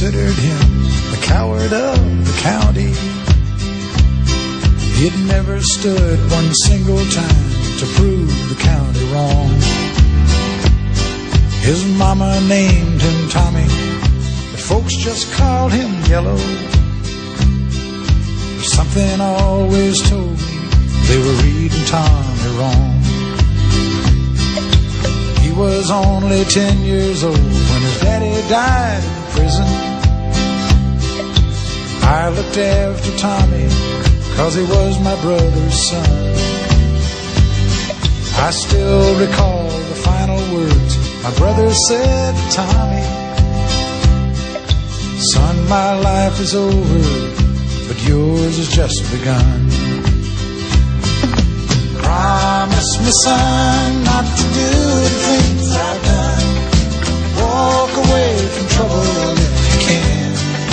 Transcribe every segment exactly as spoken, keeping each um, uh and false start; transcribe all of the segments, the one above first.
considered him the coward of the county. He'd never stood one single time to prove the county wrong. His mama named him Tommy, but folks just called him Yellow. Something always told me they were reading Tommy wrong. He was only ten years old when his daddy died in prison. I looked after Tommy 'cause he was my brother's son. I still recall the final words my brother said to Tommy. Son, my life is over, but yours has just begun. Promise me, son, not to do the things I've done. Walk away from trouble if you can.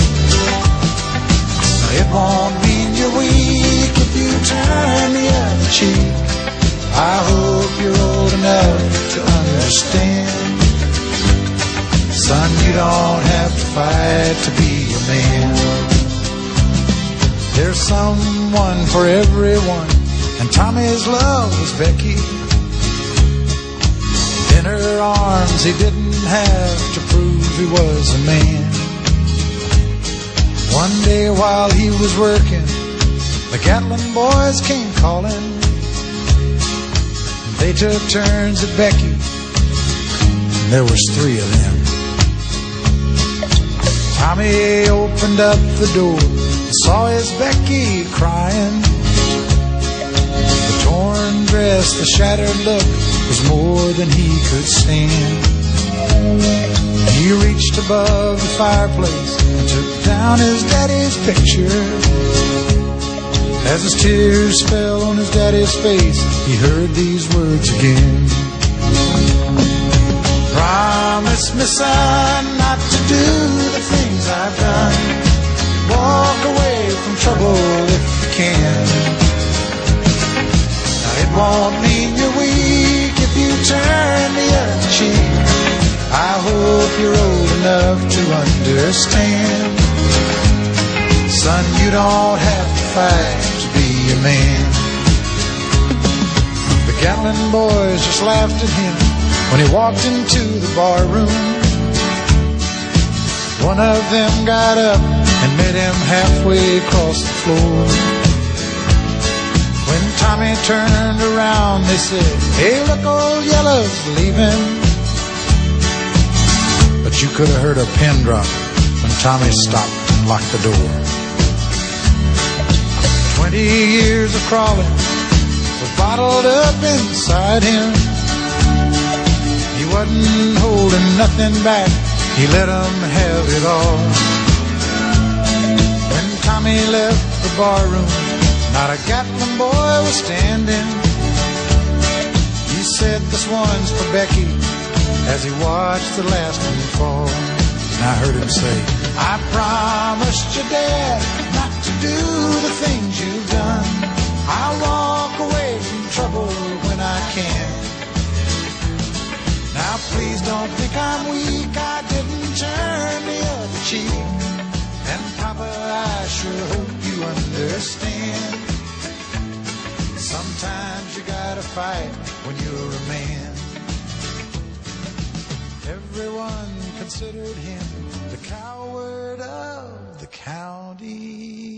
It won't mean you're weak if you turn the other cheek. I hope you're old enough to understand. Son, you don't have to fight to be a man. There's someone for everyone, and Tommy's love was Becky. In her arms he didn't have to prove he was a man. One day while he was working, the Gatlin boys came calling. They took turns at Becky, and there was three of them. Tommy opened up the door, saw his Becky crying. The torn dress, the shattered look was more than he could stand. He reached above the fireplace and took down his daddy's picture. As his tears fell on his daddy's face, he heard these words again. Promise me, son, not to do the things I've done. Walk away from trouble if you can. Now it won't mean you're weak if you turn the other cheek. I hope you're old enough to understand. Son, you don't have to fight to be a man. The Gatlin boys just laughed at him when he walked into the bar room. One of them got up and met him halfway across the floor. When Tommy turned around, they said, "Hey, look, old Yellow's leaving." But you could have heard a pin drop when Tommy stopped and locked the door. Twenty years of crawling was bottled up inside him. He wasn't holding nothing back, he let them have it all. When Tommy left the barroom, not a Gatlin boy was standing. He said, "This one's for Becky," as he watched the last one fall. And I heard him say, "I promised your dad not to do the things you've done. I'll walk away from trouble when I can. Now please don't think I'm weak, I didn't turn the other cheek. And Papa, I sure hope you understand. Sometimes you gotta fight when you're a man." Everyone considered him the coward of the county.